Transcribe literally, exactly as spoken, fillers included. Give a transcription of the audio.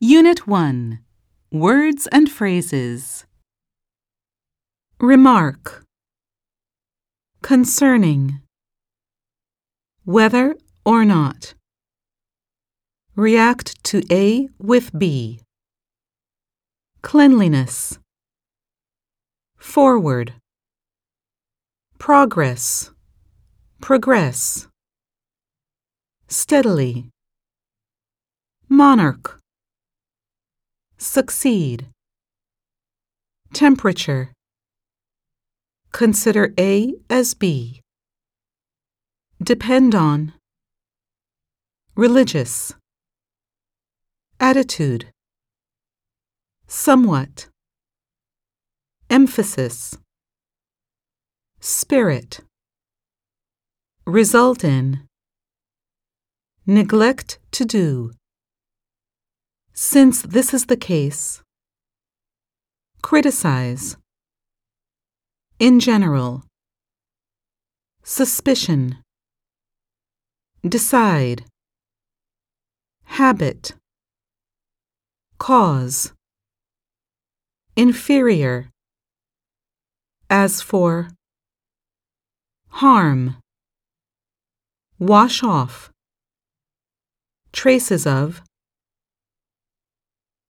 Unit one. Words and phrases. Remark. Concerning. Whether or not. React to A with B. Cleanliness. Forward. Progress. Progress. Steadily. Monarch. Succeed. Temperature. Consider A as B. Depend on. Religious. Attitude. Somewhat. Emphasis. Spirit. Result in. Neglect to do. Since this is the case. Criticize. In general. Suspicion. Decide. Habit. Cause. Inferior. As for. Harm. Wash off. Traces of.